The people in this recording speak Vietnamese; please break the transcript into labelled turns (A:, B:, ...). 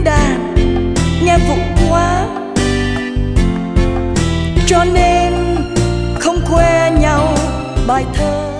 A: tiếng đàn nghe vụng quá, cho nên không khoe nhau bài thơ.